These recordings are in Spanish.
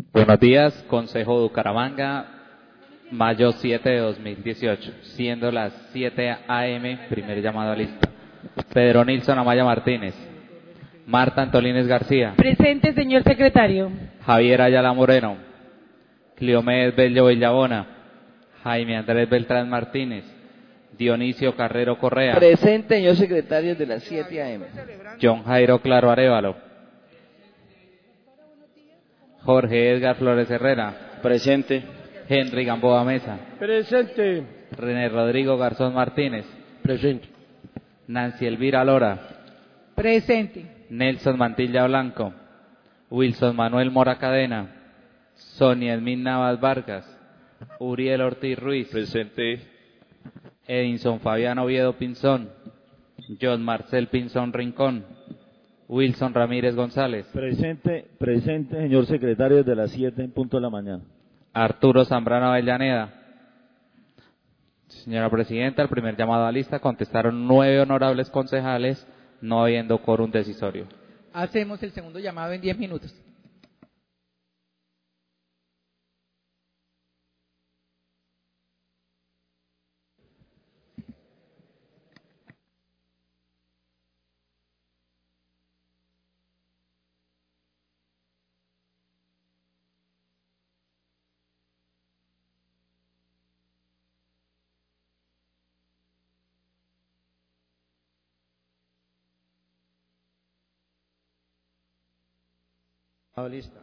Buenos días, Consejo de Bucaramanga, mayo 7 de 2018, siendo las 7 a.m., primer llamado a lista. Pedro Nilsson Amaya Martínez. Marta Antolínez García. Presente, señor secretario. Javier Ayala Moreno. Cleomedes Bello Villabona. Jaime Andrés Beltrán Martínez. Dionisio Carrero Correa. Presente, señor secretario, de las 7 a.m. John Jairo Claro Arévalo. Jorge Edgar Flores Herrera. Presente. Henry Gamboa Mesa. Presente. René Rodrigo Garzón Martínez. Presente. Nancy Elvira Lora. Presente. Nelson Mantilla Blanco. Wilson Manuel Mora Cadena. Sonia Edmin Navas Vargas. Uriel Ortiz Ruiz. Presente. Edinson Fabián Oviedo Pinzón. John Marcel Pinzón Rincón. Wilson Ramírez González. Presente, señor secretario, de las 7 en punto de la mañana. Arturo Zambrano Avellaneda. Señora Presidenta, el primer llamado a lista contestaron 9 honorables concejales, no habiendo quórum decisorio. Hacemos el segundo llamado en 10 minutos. Lista.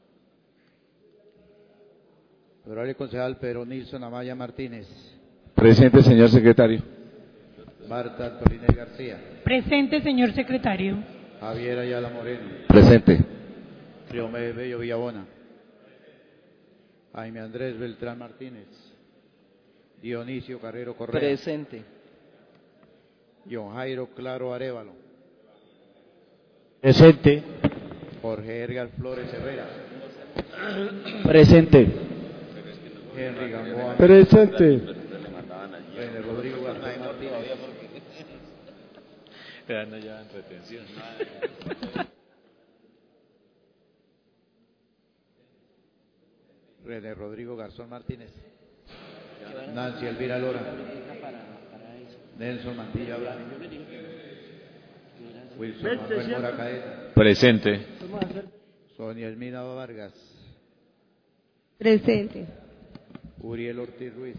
Honorable concejal Pedro Nilsson Amaya Martínez. Presente, señor secretario. Marta Antolínez García. Presente, señor secretario. Javier Ayala Moreno. Presente. Cleomedes Bello Villabona. Jaime Andrés Beltrán Martínez. Dionisio Carrero Correa. Presente. John Jairo Claro Arévalo. Presente. Jorge Edgar Flores Herrera. Presente. Henry Gamboa. Presente. René Rodrigo Garzón Martínez. Ya en retención. René Rodrigo Garzón Martínez. Nancy Elvira Lora. Nelson Mantilla Blanco. Wilson Manuel Mora Cadena. Presente. Sonia Elmina Vargas. Presente. Uriel Ortiz Ruiz.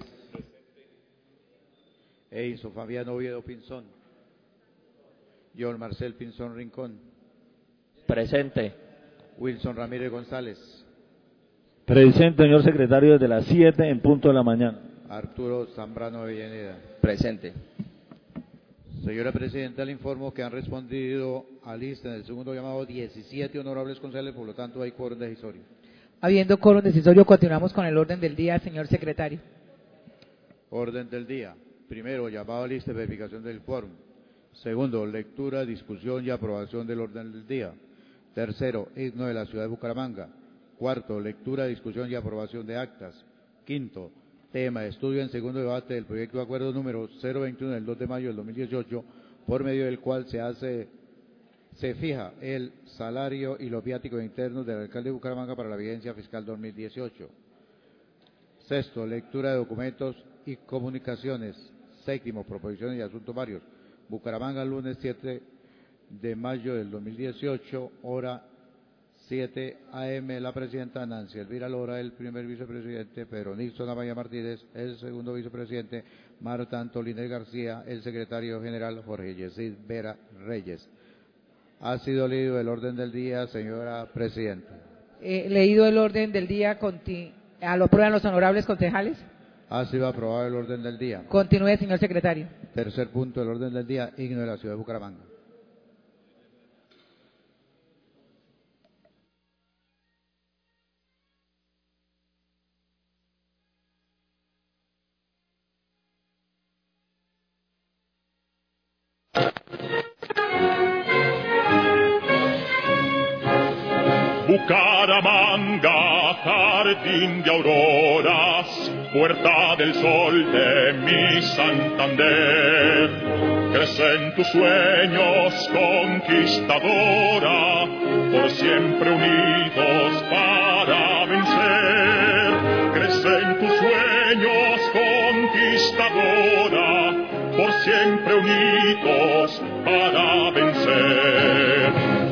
Edinson Fabián Oviedo Pinzón. John Marcel Pinzón Rincón. Presente. Wilson Ramírez González. Presente, señor secretario, desde las 7 en punto de la mañana. Arturo Zambrano Avellaneda. Presente. Señora Presidenta, le informo que han respondido a lista en el segundo llamado 17 honorables concejales, por lo tanto hay quórum decisorio. Habiendo quórum decisorio, continuamos con el orden del día, señor secretario. Orden del día. Primero, llamado a lista de verificación del quórum. Segundo, lectura, discusión y aprobación del orden del día. Tercero, himno de la ciudad de Bucaramanga. Cuarto, lectura, discusión y aprobación de actas. Quinto, tema, estudio en segundo debate del proyecto de acuerdo número 021 del 2 de mayo del 2018, por medio del cual se fija el salario y los viáticos internos del alcalde de Bucaramanga para la vigencia fiscal 2018. Sexto, lectura de documentos y comunicaciones. Séptimo, proposiciones y asuntos varios. Bucaramanga, lunes 7 de mayo del 2018, hora 7 a.m. La presidenta Nancy Elvira Lora, el primer vicepresidente, Pedro Nilsson Amaya Martínez, el segundo vicepresidente, Marta Antolínez García, el secretario general, Jorge Yesid Vera Reyes. Ha sido leído el orden del día, señora presidenta. Leído el orden del día, ¿lo aprueban los honorables concejales? Ha sido aprobado el orden del día. Continúe, señor secretario. Tercer punto del orden del día, himno de la ciudad de Bucaramanga. Bucaramanga, jardín de auroras, puerta del sol de mi Santander. Crecen tus sueños, conquistadora, por siempre unidos para vencer. juntos para vencer.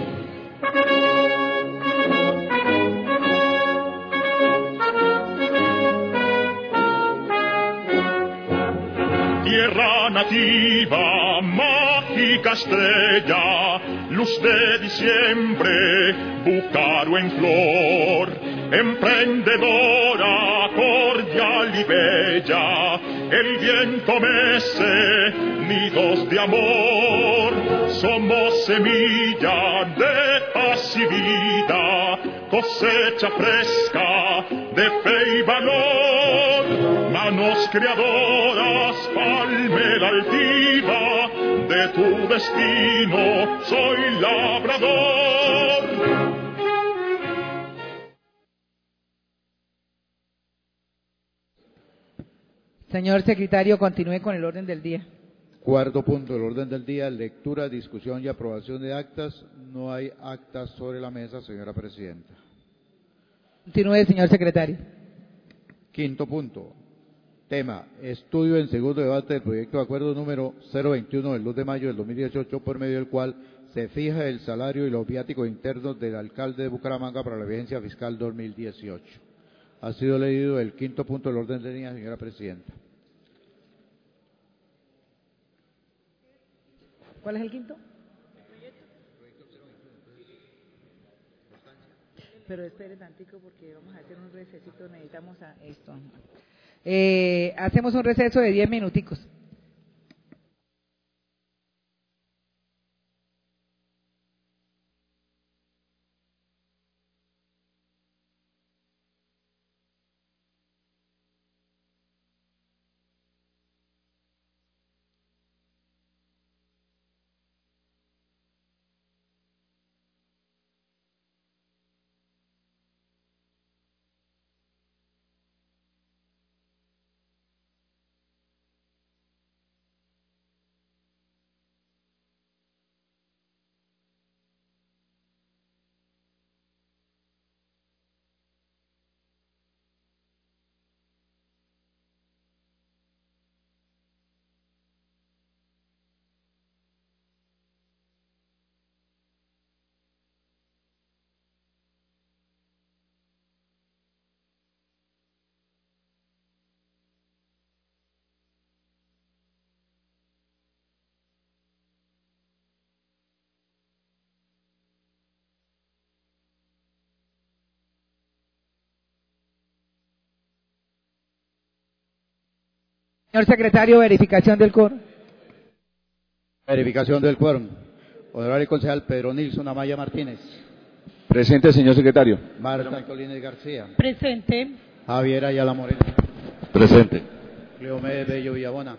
Tierra nativa, mágica estrella, luz de diciembre, Bucaro en flor, emprendedora, cordial y bella, el viento mece, nidos de amor, somos semilla de paz y vida, cosecha fresca de fe y valor, manos creadoras, palmera altiva, de tu destino soy labrador. Señor secretario, continúe con el orden del día. Cuarto punto del orden del día, lectura, discusión y aprobación de actas. No hay actas sobre la mesa, señora presidenta. Continúe, señor secretario. Quinto punto, tema, estudio en segundo debate del proyecto de acuerdo número 021 del 2 de mayo del 2018, por medio del cual se fija el salario y los viáticos internos del alcalde de Bucaramanga para la vigencia fiscal 2018. Ha sido leído el quinto punto del orden del día, señora presidenta. ¿Cuál es el quinto? Pero espere tantico porque vamos a hacer un recesito, necesitamos a esto. Hacemos un receso de 10 minuticos. Señor secretario, verificación del quórum. Verificación del quórum. Honorable concejal Pedro Nilsson Amaya Martínez. Presente, señor secretario. Marta Colines García. Presente. Javier Ayala Moreno. Presente. Cleomedes Bello Villabona.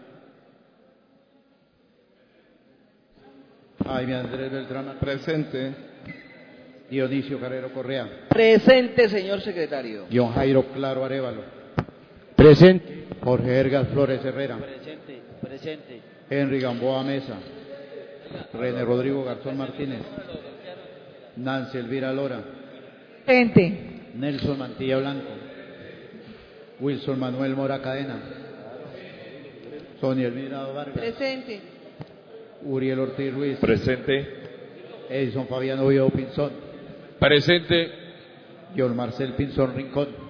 Jaime Andrés Beltrán. Presente. Dionisio Carrero Correa. Presente, señor secretario. John Jairo Claro Arévalo. Presente. Jorge Ergas Flores Herrera. Presente. Henry Gamboa Mesa. René Rodrigo Garzón Martínez. Nancy Elvira Lora. Presente. Nelson Mantilla Blanco. Wilson Manuel Mora Cadena. Sonia Elvira Vargas. Presente. Uriel Ortiz Ruiz. Presente. Edison Fabiano Viejo Pinzón. Presente. John Marcel Pinzón Rincón.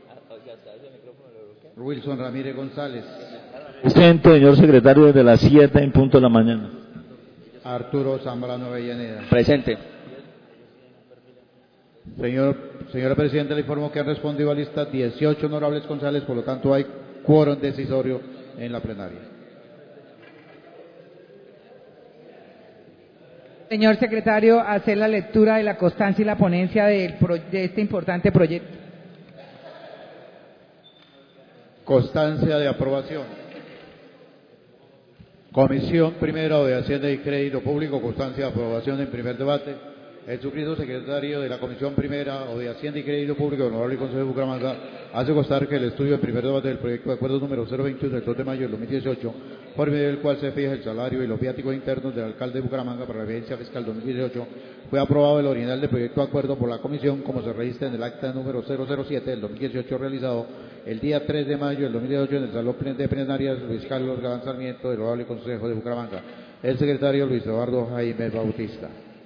Wilson Ramírez González. Presente, señor secretario, desde las 7 en punto de la mañana. Arturo Zambrano Avellaneda. Presente. Señora Presidenta, le informo que han respondido a lista 18 honorables concejales, por lo tanto hay quórum decisorio en la plenaria. Señor secretario, hacer la lectura de la constancia y la ponencia de este importante proyecto. Constancia de aprobación. Comisión Primera de Hacienda y Crédito Público, constancia de aprobación en primer debate. El suscrito secretario de la Comisión Primera de Hacienda y Crédito Público, honorable Consejo de Bucaramanga, hace constar que el estudio del primer debate del proyecto de acuerdo número 021 del 2 de mayo del 2018, por medio del cual se fija el salario y los viáticos internos del alcalde de Bucaramanga para la vigencia fiscal 2018, fue aprobado el original del proyecto de acuerdo por la Comisión, como se registra en el acta número 007 del 2018, realizado el día 3 de mayo del 2018 en el Salón de Plenarias Luis Carlos Galán Sarmiento del honorable Consejo de Bucaramanga. El secretario Luis Eduardo Jaime Bautista.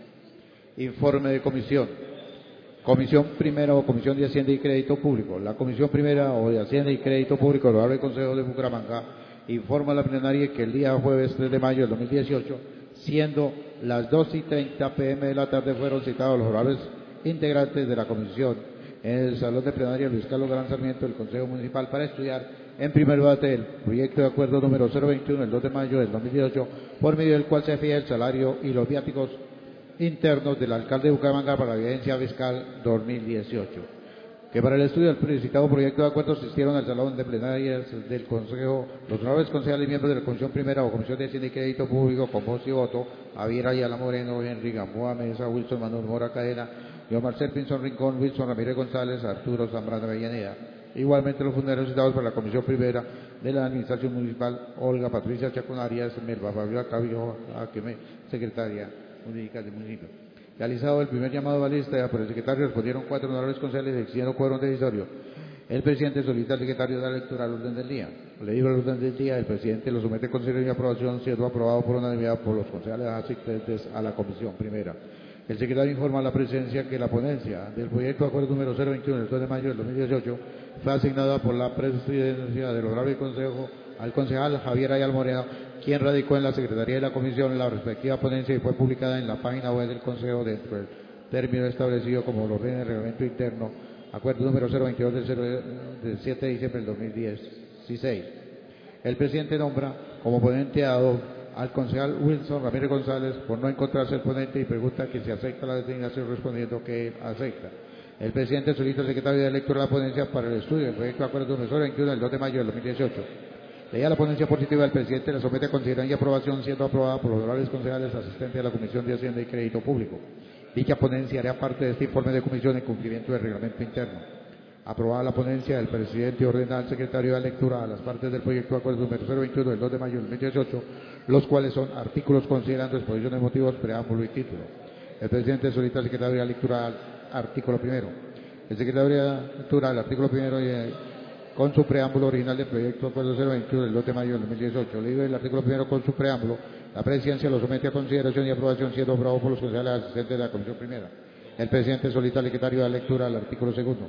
Informe de comisión. Comisión primera o Comisión de Hacienda y Crédito Público. La Comisión primera o de Hacienda y Crédito Público del Honorable Consejo de Bucaramanga informa a la plenaria que el día jueves 3 de mayo del 2018, siendo las 2:30 p.m. de la tarde, fueron citados los honorables integrantes de la comisión en el salón de plenaria Luis Carlos Gran Sarmiento del Consejo Municipal para estudiar en primer debate el proyecto de acuerdo número 021 del 2 de mayo del 2018, por medio del cual se fija el salario y los viáticos internos del alcalde de Bucaramanga para la vigencia fiscal 2018. Que para el estudio del citado proyecto de acuerdo asistieron al salón de plenarias del Consejo los honorables concejales y miembros de la Comisión Primera o Comisión de Hacienda y Crédito Público con voz y voto: Javier Ayala Moreno, Henry Gamboa Mesa, Wilson Manuel Mora Cadena, John Marcel Pinzón Rincón, Wilson Ramírez González, Arturo Zambrano Avellaneda. Igualmente los funcionarios citados por la Comisión Primera de la Administración Municipal: Olga Patricia Chacón Arias, Melba Fabiola Cabillo Aqueme, secretaria municipal del municipio. Realizado el primer llamado a la lista por el secretario, respondieron 4 honorables concejales exigiendo quórum decisorio. El presidente solicita al secretario de la lectura al orden del día. Leído el orden del día, el presidente lo somete a consideración y aprobación, siendo aprobado por unanimidad por los concejales asistentes a la comisión primera. El secretario informa a la presidencia que la ponencia del proyecto de acuerdo número 021 del 2 de mayo del 2018 fue asignada por la presidencia del honorable consejo al concejal Javier Ayala Moreno, quien radicó en la secretaría de la comisión la respectiva ponencia y fue publicada en la página web del consejo dentro del término establecido como lo ordena el reglamento interno, acuerdo número 022 del 7 de diciembre del 2016. El presidente nombra como ponente al concejal Wilson Ramírez González por no encontrarse el ponente y pregunta que si acepta la designación, respondiendo que acepta. El presidente solicita al secretario de lectura de la ponencia para el estudio del proyecto de acuerdo número 21 del 2 de mayo del 2018. Leía la ponencia positiva, el presidente la somete a consideración y aprobación, siendo aprobada por los honorables concejales asistentes de la Comisión de Hacienda y Crédito Público. Dicha ponencia hará parte de este informe de comisión en cumplimiento del reglamento interno. Aprobada la ponencia, el presidente ordena al secretario de lectura a las partes del proyecto de acuerdo número 021 del 2 de mayo del 2018, los cuales son artículos considerando exposición de motivos, preámbulo y título. El presidente solicita al secretario de lectura al artículo primero. El secretario de lectura al artículo primero con su preámbulo original del proyecto de acuerdo 021 del 2 de mayo del 2018. Leído el artículo primero con su preámbulo, la presidencia lo somete a consideración y aprobación, siendo aprobado por los concejales asistentes de la comisión primera. El presidente solicita al secretario de lectura al artículo segundo.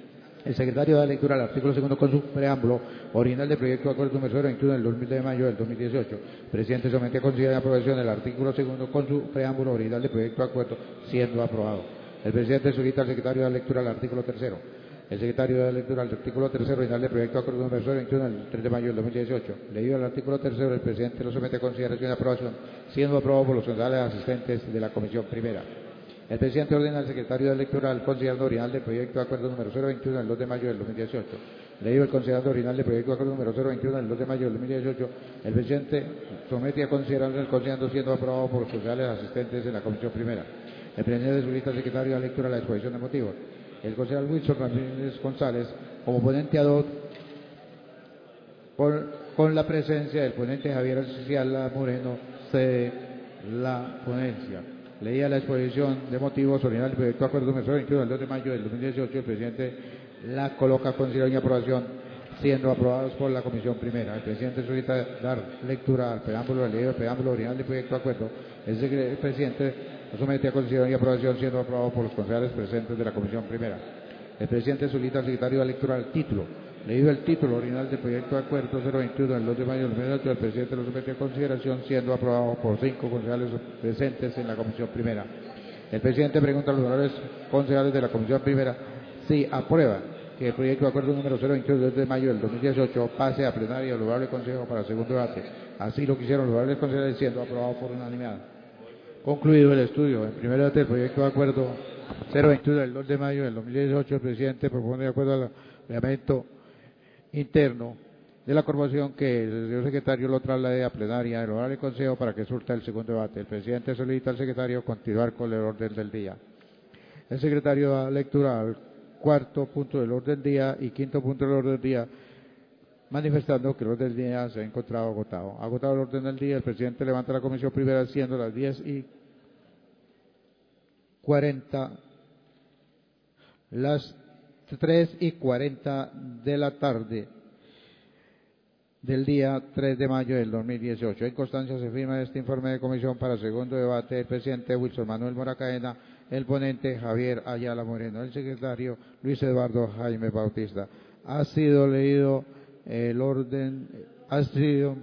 El secretario da lectura al artículo segundo con su preámbulo original del proyecto de acuerdo número 021 del 2 de mayo del 2018. El presidente somete a consideración y aprobación el artículo segundo con su preámbulo original del proyecto de acuerdo, siendo aprobado. El presidente solicita al secretario de lectura al artículo tercero. El secretario da lectura al artículo tercero original del proyecto de acuerdo número 021 del 3 de mayo del 2018. Leído el artículo tercero, el presidente lo somete a consideración y aprobación, siendo aprobado por los concejales asistentes de la comisión primera. El presidente ordena al secretario de lectura al considerando original del proyecto de acuerdo número 021 del 2 de mayo del 2018. Leído el considerando original del proyecto de acuerdo número 021 del 2 de mayo del 2018, el presidente somete a consideración el considerando, siendo aprobado por los concejales asistentes de la comisión primera. El presidente solicita al secretario de lectura la exposición de motivos. El concejal Wilson Ramírez González, como ponente ad hoc, con la presencia del ponente Javier Ayala Moreno, cede la ponencia. Leía la exposición de motivos original del proyecto de acuerdo número 21 del 2 de mayo del 2018. El presidente la coloca a consideración y aprobación, siendo aprobados por la comisión primera. El presidente solicita dar lectura al preámbulo, leído el preámbulo original del proyecto de acuerdo. El presidente lo somete a consideración y aprobación, siendo aprobado por los concejales presentes de la comisión primera. El presidente solicita al secretario de lectura al título. Leído el título original del proyecto de acuerdo 021 del 2 de mayo del 2018, el presidente lo somete a consideración, siendo aprobado por 5 concejales presentes en la comisión primera. El presidente pregunta a los honorables concejales de la comisión primera si aprueban que el proyecto de acuerdo número 021 del 2 de mayo del 2018 pase a plenaria del honorable consejo para segundo debate. Así lo quisieron los honorables concejales, siendo aprobado por unanimidad. Concluido el estudio, en primer debate del proyecto de acuerdo 021 del 2 de mayo del 2018, el presidente propone, de acuerdo al reglamento interno de la corporación, que el señor secretario lo traslade a plenaria del honorable consejo para que surta el segundo debate. El presidente solicita al secretario continuar con el orden del día. El secretario da lectura al cuarto punto del orden del día y quinto punto del orden del día, manifestando que el orden del día se ha encontrado agotado. Agotado el orden del día, el presidente levanta la comisión primera, siendo las 10:40, las 3:40 de la tarde. del día 3 de mayo del 2018. En constancia se firma este informe de comisión para segundo debate el presidente Wilson Manuel Mora Cadena, el ponente Javier Ayala Moreno, el secretario Luis Eduardo Jaime Bautista. Ha sido leído el orden, ha sido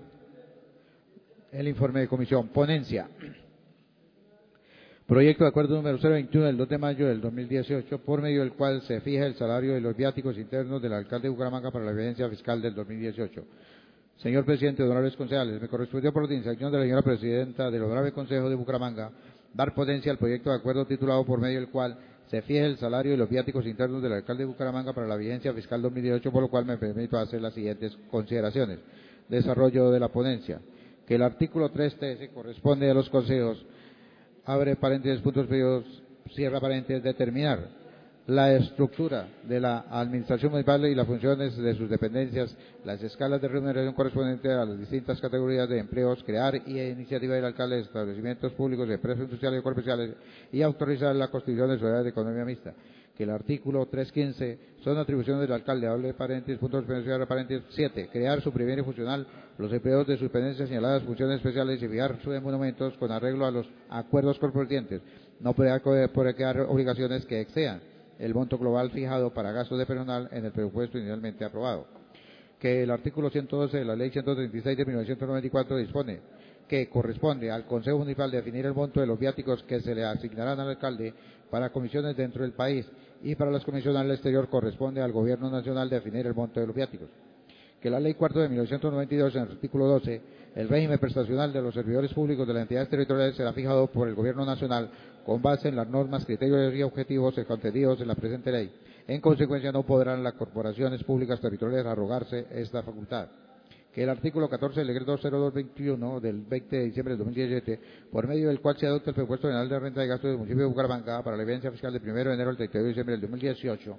el informe de comisión. Ponencia. Proyecto de acuerdo número 021 del 2 de mayo del 2018, por medio del cual se fija el salario de los viáticos internos del alcalde de Bucaramanga para la evidencia fiscal del 2018. Señor presidente, honorables concejales, me correspondió por instrucción de la señora presidenta del Honorable Consejo de Bucaramanga dar ponencia al proyecto de acuerdo titulado por medio del cual se fija el salario de los viáticos internos del alcalde de Bucaramanga para la evidencia fiscal 2018, por lo cual me permito hacer las siguientes consideraciones. Desarrollo de la ponencia. Que el artículo 3.13 corresponde a los consejos, abre paréntesis, puntos periodos, cierra paréntesis, determinar la estructura de la administración municipal y las funciones de sus dependencias, las escalas de remuneración correspondientes a las distintas categorías de empleos, crear iniciativa del alcalde de establecimientos públicos, de empresas industriales y comerciales y autorizar la constitución de sociedades de economía mixta. Que el artículo 3.15 son atribuciones del alcalde, abre paréntesis, puntos periodos, paréntesis, 7, crear, suprimir y fusionar los empleos de sus dependencias señaladas funciones especiales y fijar sus monumentos con arreglo a los acuerdos correspondientes. No puede quedar obligaciones que excedan el monto global fijado para gastos de personal en el presupuesto inicialmente aprobado. Que el artículo 112 de la Ley 136 de 1994 dispone que corresponde al Consejo Municipal definir el monto de los viáticos que se le asignarán al alcalde para comisiones dentro del país y para las comisiones al exterior corresponde al Gobierno Nacional definir el monto de los viáticos. Que la Ley 4 de 1992, en el artículo 12, el régimen prestacional de los servidores públicos de las entidades territoriales será fijado por el Gobierno Nacional con base en las normas, criterios y objetivos contenidos en la presente ley. En consecuencia, no podrán las corporaciones públicas territoriales arrogarse esta facultad. Que el artículo 14 del decreto 0221 del 20 de diciembre del 2017, por medio del cual se adopta el presupuesto general de renta y gastos del municipio de Bucaramanga para la evidencia fiscal del 1 de enero al 31 de diciembre del 2018,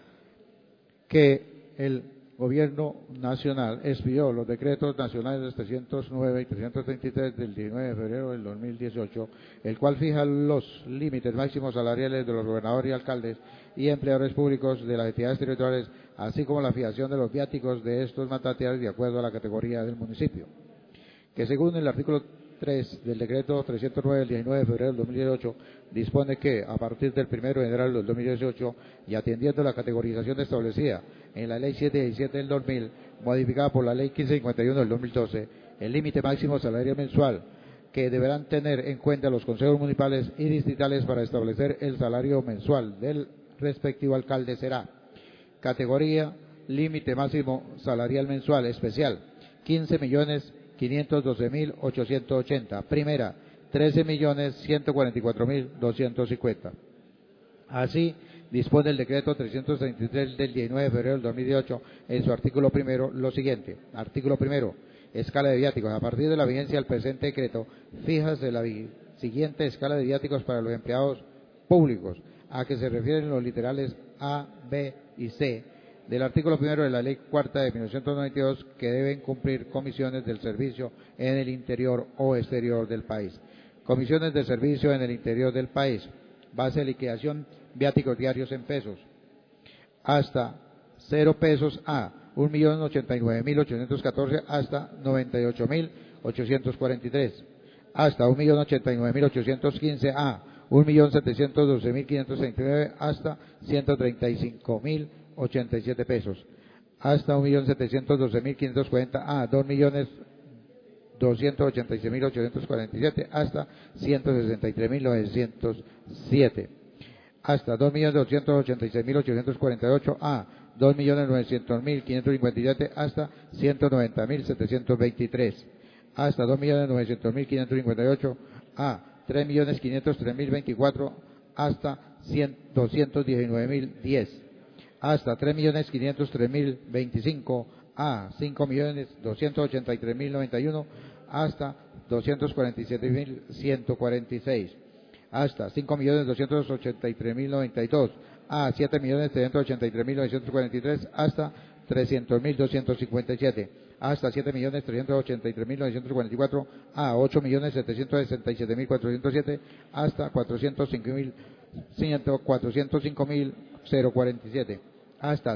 que el Gobierno Nacional expidió los decretos nacionales 309 y 333 del 19 de febrero del 2018, el cual fija los límites máximos salariales de los gobernadores y alcaldes y empleadores públicos de las entidades territoriales, así como la fijación de los viáticos de estos mandatarios de acuerdo a la categoría del municipio. Que según el artículo 3 del decreto 309 del 19 de febrero del 2018, dispone que a partir del 1 de enero del 2018 y atendiendo la categorización establecida en la Ley 717 del 2000, modificada por la Ley 1551 del 2012, el límite máximo salarial mensual que deberán tener en cuenta los consejos municipales y distritales para establecer el salario mensual del respectivo alcalde será: categoría límite máximo salarial mensual especial 15.512.880, primera 13.144.250. Así dispone el decreto 333 del 19 de febrero del 2018 en su artículo primero lo siguiente. Artículo primero, escala de viáticos. A partir de la vigencia del presente decreto, fíjase la siguiente escala de viáticos para los empleados públicos, a que se refieren los literales A, B y C del artículo primero de la Ley 4 de 1992, que deben cumplir comisiones del servicio en el interior o exterior del país. Comisiones de servicio en el interior del país. Base de liquidación, viáticos diarios en pesos. Hasta 0 pesos a 1.089.814 hasta 98.843. Hasta 1.089.815 a 1.712.539 hasta 135.087 pesos. Hasta 1.712.540 a 2.286.847 hasta 163.907. Hasta 2.286.848 a 2.900.557 hasta 190.723. Hasta 2.900.558 a 3.503.024 hasta 219.010. Hasta 3.503.025 a 5.283.091 hasta 247.146. Hasta 5.283.092 a 7.383.943 hasta 300.257. Hasta 7.383.944 a 8.767.407 hasta 405.047. hasta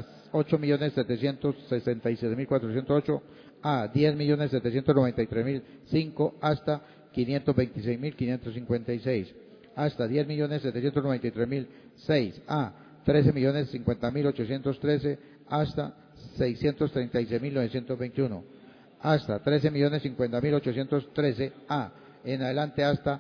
8.766.408, A 10.793.005 hasta 526.556, hasta 10.793.006, A 13.050.813 hasta 636.921, hasta 13.050.813, A en adelante hasta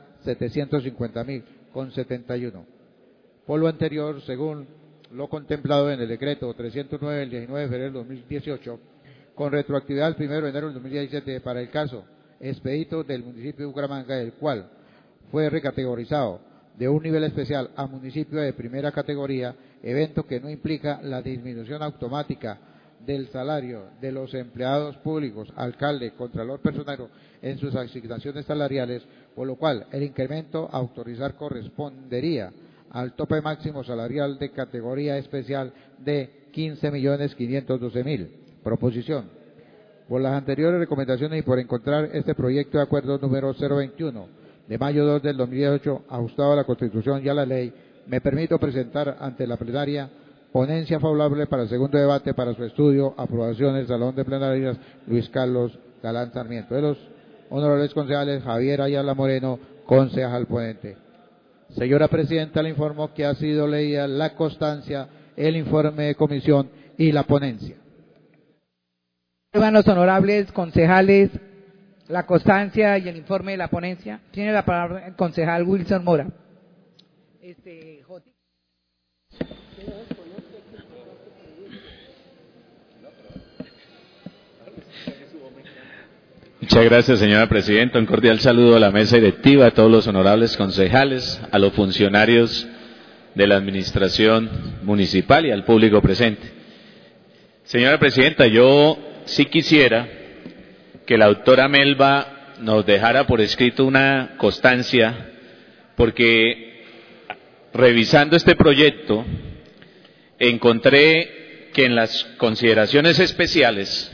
750.071. Por lo anterior, según lo contemplado en el decreto 309 del 19 de febrero de 2018, con retroactividad al 1 de enero del 2017 para el caso expedito del municipio de Bucaramanga, el cual fue recategorizado de un nivel especial a municipio de primera categoría, evento que no implica la disminución automática del salario de los empleados públicos, alcalde, contralor personero en sus asignaciones salariales, por lo cual el incremento a autorizar correspondería al tope máximo salarial de categoría especial de 15.512.000. Proposición. Por las anteriores recomendaciones y por encontrar este proyecto de acuerdo número 021 de mayo 2 del 2018 ajustado a la Constitución y a la ley, me permito presentar ante la plenaria ponencia favorable para el segundo debate para su estudio, aprobación en el Salón de Plenarias Luis Carlos Galán Sarmiento. De los honorables concejales, Javier Ayala Moreno, concejal ponente. Señora Presidenta, le informo que ha sido leída la constancia, el informe de comisión y la ponencia. Los honorables concejales, la constancia y el informe de la ponencia. Tiene la palabra el concejal Wilson Mora. Muchas gracias, señora presidenta. Un cordial saludo a la mesa directiva, a todos los honorables concejales, a los funcionarios de la administración municipal y al público presente. Señora presidenta, yo sí quisiera que la doctora Melba nos dejara por escrito una constancia, porque revisando este proyecto encontré que en las consideraciones especiales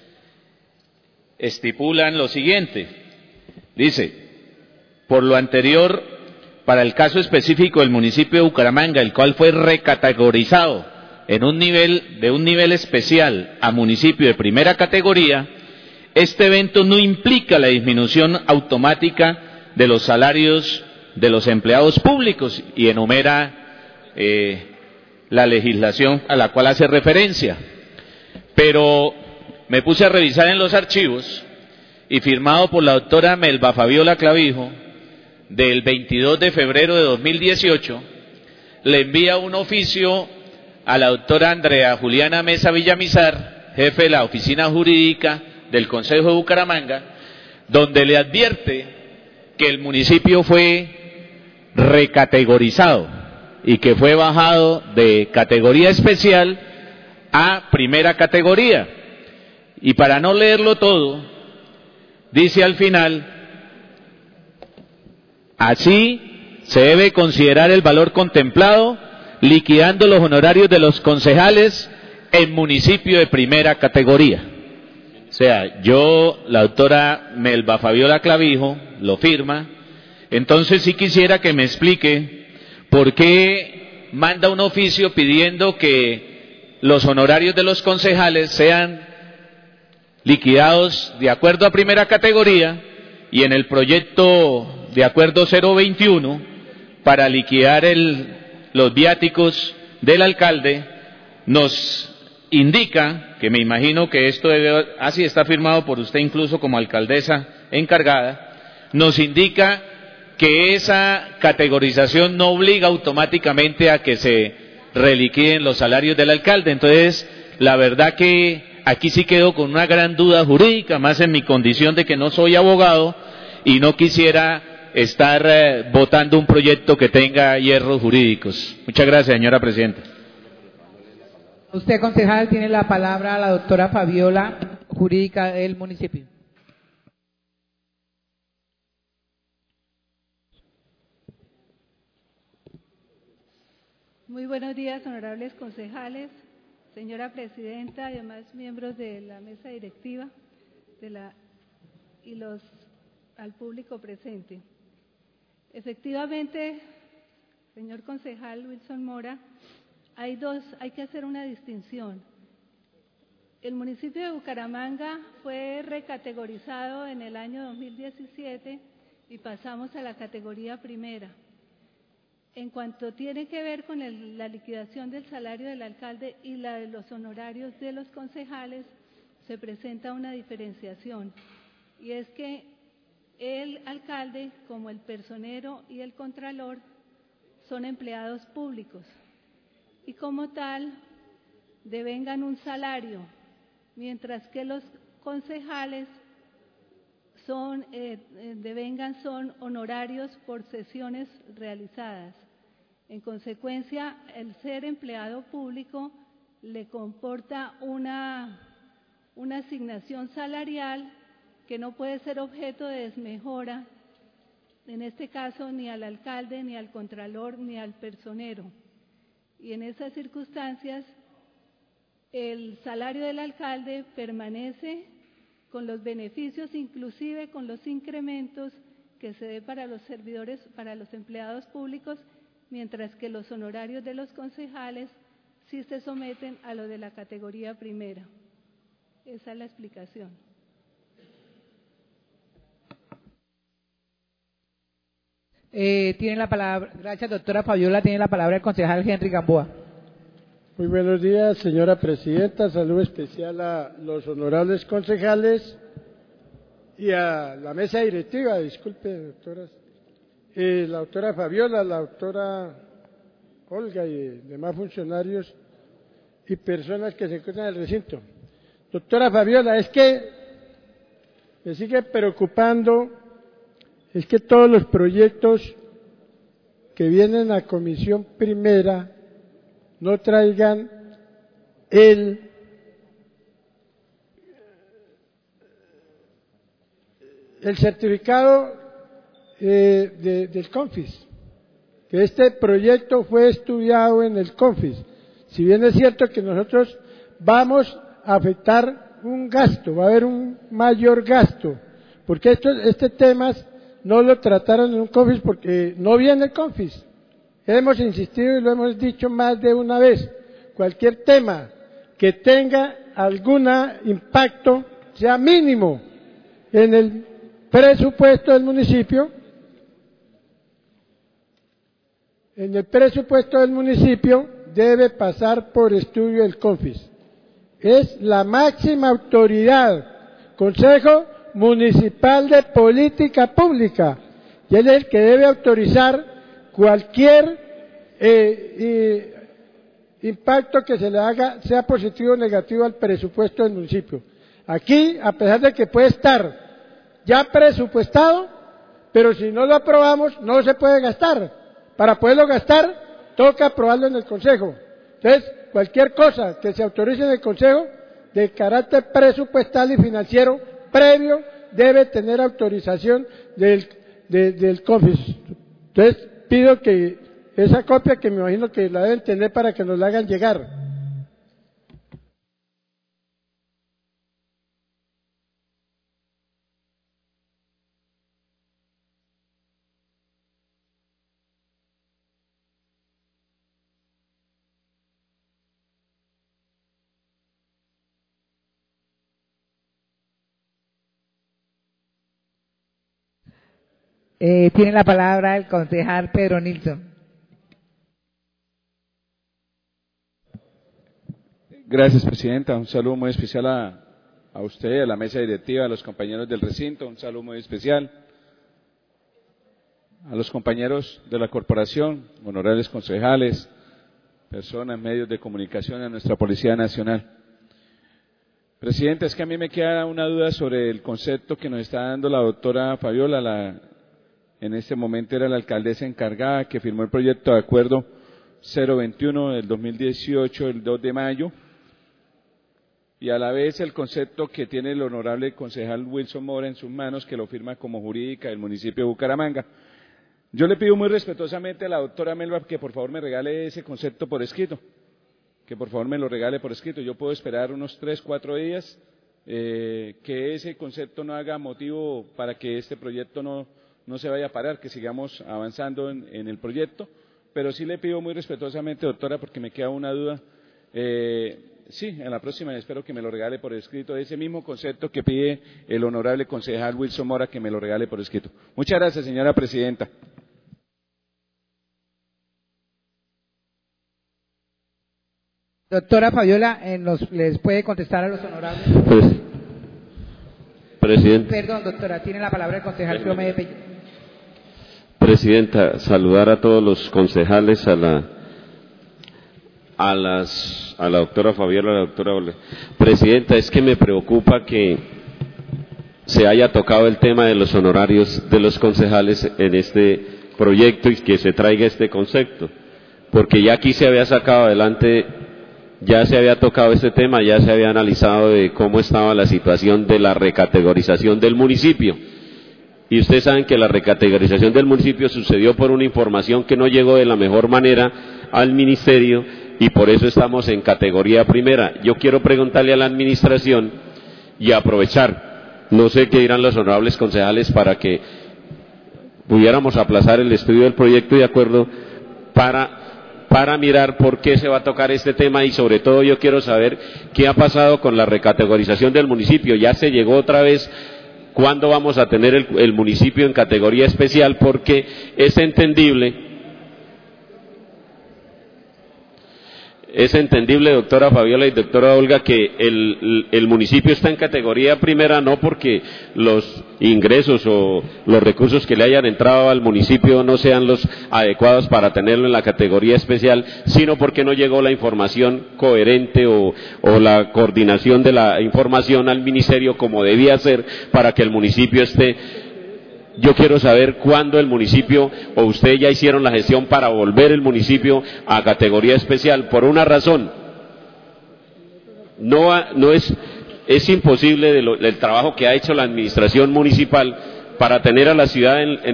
estipulan lo siguiente. Dice: por lo anterior, para el caso específico del municipio de Bucaramanga, el cual fue recategorizado en un nivel especial a municipio de primera categoría, este evento no implica la disminución automática de los salarios de los empleados públicos, y enumera la legislación a la cual hace referencia. Pero me puse a revisar en los archivos y firmado por la doctora Melba Fabiola Clavijo, del 22 de febrero de 2018, le envía un oficio a la doctora Andrea Juliana Mesa Villamizar, jefe de la oficina jurídica del Consejo de Bucaramanga, donde le advierte que el municipio fue recategorizado y que fue bajado de categoría especial a primera categoría. Y para no leerlo todo, dice al final: así se debe considerar el valor contemplado, liquidando los honorarios de los concejales en municipio de primera categoría. O sea, la doctora Melba Fabiola Clavijo lo firma. Entonces sí quisiera que me explique por qué manda un oficio pidiendo que los honorarios de los concejales sean liquidados de acuerdo a primera categoría, y en el proyecto de acuerdo 021 para liquidar los viáticos del alcalde nos indica, que me imagino que esto así está firmado por usted incluso como alcaldesa encargada, nos indica que esa categorización no obliga automáticamente a que se reliquiden los salarios del alcalde. Entonces, la verdad que aquí sí quedo con una gran duda jurídica, más en mi condición de que no soy abogado y no quisiera estar votando un proyecto que tenga hierros jurídicos. Muchas gracias, señora presidenta. Usted, concejal, tiene la palabra la doctora Fabiola, jurídica del municipio. Muy buenos días, honorables concejales, señora presidenta y demás miembros de la mesa directiva al público presente. Efectivamente, señor concejal Wilson Mora, hay que hacer una distinción. El municipio de Bucaramanga fue recategorizado en el año 2017 y pasamos a la categoría primera. En cuanto tiene que ver con la liquidación del salario del alcalde y la de los honorarios de los concejales, se presenta una diferenciación, y es que el alcalde, como el personero y el contralor, son empleados públicos y como tal devengan un salario, mientras que los concejales son honorarios por sesiones realizadas. En consecuencia, el ser empleado público le comporta una asignación salarial que no puede ser objeto de desmejora, en este caso ni al alcalde, ni al contralor, ni al personero. Y en esas circunstancias, el salario del alcalde permanece con los beneficios, inclusive con los incrementos que se dé para los servidores, para los empleados públicos, mientras que los honorarios de los concejales sí se someten a lo de la categoría primera. Esa es la explicación. Tiene la palabra, gracias doctora Fabiola, tiene la palabra el concejal Henry Gamboa. Muy buenos días, señora presidenta, saludo especial a los honorables concejales y a la mesa directiva, disculpe doctoras, la doctora Fabiola, la doctora Olga y demás funcionarios y personas que se encuentran en el recinto. Doctora Fabiola, es que me sigue preocupando, es que todos los proyectos que vienen a comisión primera no traigan el certificado del CONFIS, que este proyecto fue estudiado en el CONFIS. Si bien es cierto que nosotros vamos a afectar un gasto, va a haber un mayor gasto, porque este tema no lo trataron en un CONFIS porque no viene el CONFIS. Hemos insistido y lo hemos dicho más de una vez, cualquier tema que tenga algún impacto, sea mínimo, en el presupuesto del municipio, debe pasar por estudio del CONFIS. Es la máxima autoridad, Consejo Municipal de Política Pública, y él es el que debe autorizar cualquier impacto que se le haga, sea positivo o negativo al presupuesto del municipio. Aquí, a pesar de que puede estar ya presupuestado, pero si no lo aprobamos no se puede gastar. Para poderlo gastar, toca aprobarlo en el Consejo. Entonces, cualquier cosa que se autorice en el Consejo de carácter presupuestal y financiero previo debe tener autorización del CONFIS. Entonces, pido que esa copia, que me imagino que la deben tener para que nos la hagan llegar. Tiene la palabra el concejal Pedro Nilsson. Gracias, presidenta. Un saludo muy especial a usted, a la mesa directiva, a los compañeros del recinto. Un saludo muy especial a los compañeros de la corporación, honorables concejales, personas, medios de comunicación, a nuestra Policía Nacional. Presidenta, es que a mí me queda una duda sobre el concepto que nos está dando la doctora Fabiola, en este momento era la alcaldesa encargada que firmó el proyecto de acuerdo 021 del 2018, el 2 de mayo, y a la vez el concepto que tiene el honorable concejal Wilson Mora en sus manos, que lo firma como jurídica del municipio de Bucaramanga. Yo le pido muy respetuosamente a la doctora Melba que por favor me regale ese concepto por escrito, que por favor me lo regale por escrito. Yo puedo esperar unos 3, 4 días, que ese concepto no haga motivo para que este proyecto no se vaya a parar, que sigamos avanzando en el proyecto, pero sí le pido muy respetuosamente, doctora, porque me queda una duda. Sí, en la próxima espero que me lo regale por escrito, ese mismo concepto que pide el honorable concejal Wilson Mora, que me lo regale por escrito. Muchas gracias, señora presidenta. Doctora Fabiola, ¿les puede contestar a los honorables? Presidente. Perdón, doctora, tiene la palabra el concejal Clome de Presidenta, saludar a todos los concejales, a la doctora Fabiola, a la doctora Ole. Presidenta, es que me preocupa que se haya tocado el tema de los honorarios de los concejales en este proyecto y que se traiga este concepto, porque ya aquí se había sacado adelante, ya se había tocado este tema, ya se había analizado de cómo estaba la situación de la recategorización del municipio. Y ustedes saben que la recategorización del municipio sucedió por una información que no llegó de la mejor manera al ministerio y por eso estamos en categoría primera. Yo quiero preguntarle a la administración y aprovechar, no sé qué dirán los honorables concejales para que pudiéramos aplazar el estudio del proyecto de acuerdo para mirar por qué se va a tocar este tema y sobre todo yo quiero saber qué ha pasado con la recategorización del municipio. Ya se llegó otra vez. ¿Cuándo vamos a tener el municipio en categoría especial? Porque es entendible, doctora Fabiola y doctora Olga, que el municipio está en categoría primera no porque los ingresos o los recursos que le hayan entrado al municipio no sean los adecuados para tenerlo en la categoría especial, sino porque no llegó la información coherente o la coordinación de la información al ministerio como debía ser para que el municipio esté. Yo quiero saber cuándo el municipio o ustedes ya hicieron la gestión para volver el municipio a categoría especial, por una razón. No es imposible el trabajo que ha hecho la administración municipal para tener a la ciudad en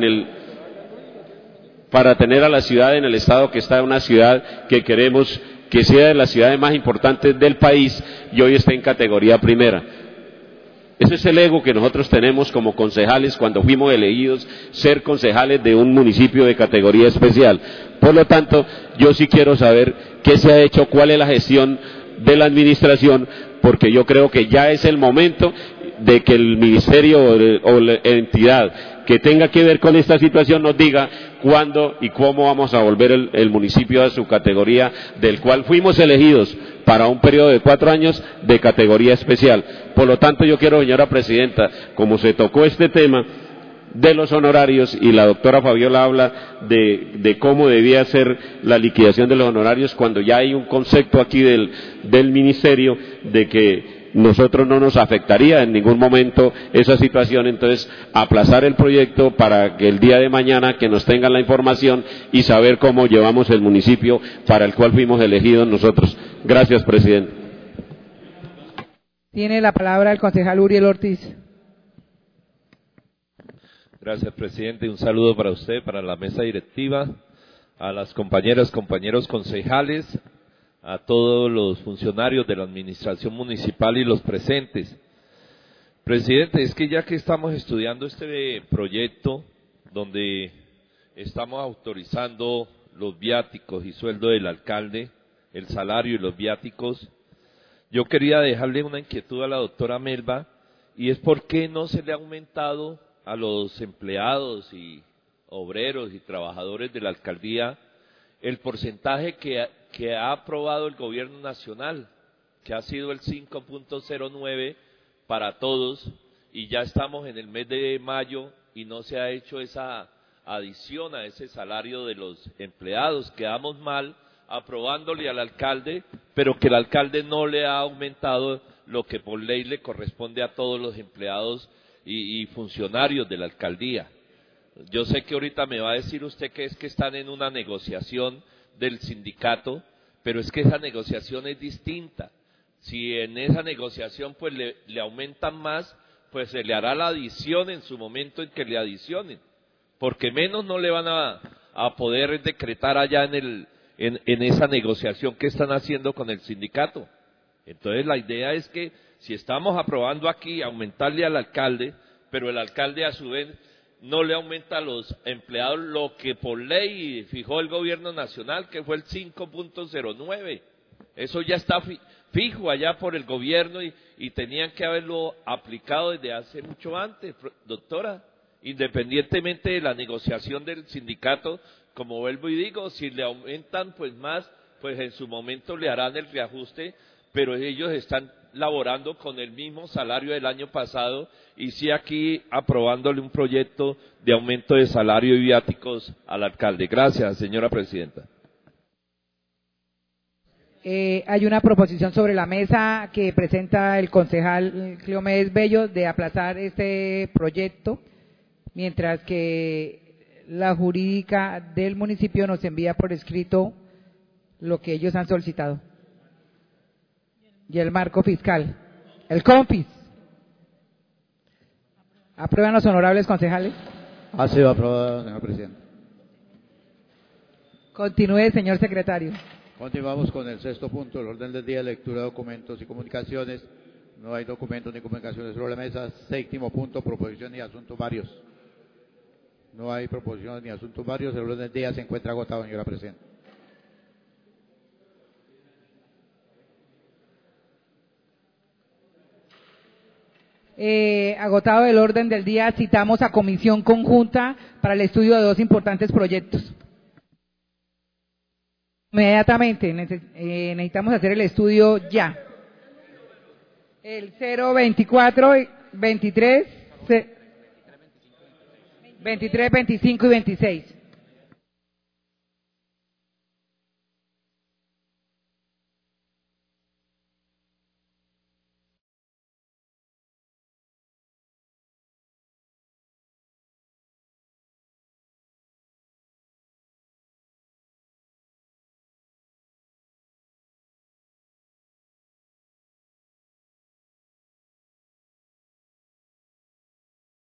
el estado que está, una ciudad que queremos que sea de las ciudades más importantes del país y hoy está en categoría primera. Ese es el ego que nosotros tenemos como concejales cuando fuimos elegidos ser concejales de un municipio de categoría especial. Por lo tanto, yo sí quiero saber qué se ha hecho, cuál es la gestión de la administración, porque yo creo que ya es el momento de que el ministerio o la entidad que tenga que ver con esta situación nos diga cuándo y cómo vamos a volver el municipio a su categoría, del cual fuimos elegidos para un periodo de 4 años de categoría especial. Por lo tanto, yo quiero, señora presidenta, como se tocó este tema de los honorarios y la doctora Fabiola habla de cómo debía ser la liquidación de los honorarios cuando ya hay un concepto aquí del ministerio de que nosotros no nos afectaría en ningún momento esa situación, entonces aplazar el proyecto para que el día de mañana que nos tengan la información y saber cómo llevamos el municipio para el cual fuimos elegidos nosotros. Gracias, presidente. Tiene la palabra el concejal Uriel Ortiz. Gracias, presidente. Un saludo para usted, para la mesa directiva, a las compañeras, compañeros concejales, a todos los funcionarios de la administración municipal y los presentes. Presidente, es que ya que estamos estudiando este proyecto donde estamos autorizando los viáticos y sueldo del alcalde, el salario y los viáticos, yo quería dejarle una inquietud a la doctora Melba, y es por qué no se le ha aumentado a los empleados y obreros y trabajadores de la alcaldía el porcentaje que ha aprobado el gobierno nacional, que ha sido el 5.09 para todos, y ya estamos en el mes de mayo y no se ha hecho esa adición a ese salario de los empleados. Quedamos mal aprobándole al alcalde, pero que el alcalde no le ha aumentado lo que por ley le corresponde a todos los empleados y funcionarios de la alcaldía. Yo sé que ahorita me va a decir usted que es que están en una negociación del sindicato, pero es que esa negociación es distinta. Si en esa negociación pues le aumentan más, pues se le hará la adición en su momento en que le adicionen, porque menos no le van a poder decretar allá en esa negociación que están haciendo con el sindicato. Entonces la idea es que si estamos aprobando aquí aumentarle al alcalde, pero el alcalde a su vez no le aumenta a los empleados lo que por ley fijó el gobierno nacional, que fue el 5.09. Eso ya está fijo allá por el gobierno y tenían que haberlo aplicado desde hace mucho antes, doctora, independientemente de la negociación del sindicato. Como vuelvo y digo, si le aumentan pues más, pues en su momento le harán el reajuste, pero ellos están laborando con el mismo salario del año pasado y sí aquí aprobándole un proyecto de aumento de salario y viáticos al alcalde. Gracias, señora presidenta. Hay una proposición sobre la mesa que presenta el concejal Cleomedes Bello de aplazar este proyecto, mientras que la jurídica del municipio nos envía por escrito lo que ellos han solicitado. Y el marco fiscal, el CONFIS. ¿Aprueban los honorables concejales? Ha sido aprobado, señor presidente. Continúe, señor secretario. Continuamos con el sexto punto, el orden del día, lectura de documentos y comunicaciones. No hay documentos ni comunicaciones sobre la mesa. Séptimo punto, proposiciones y asuntos varios. No hay proposiciones ni asuntos varios. El orden del día se encuentra agotado, señora presidenta. Agotado el orden del día, citamos a comisión conjunta para el estudio de dos importantes proyectos. Inmediatamente, necesitamos hacer el estudio ya. El 024, 23, 25 y 26.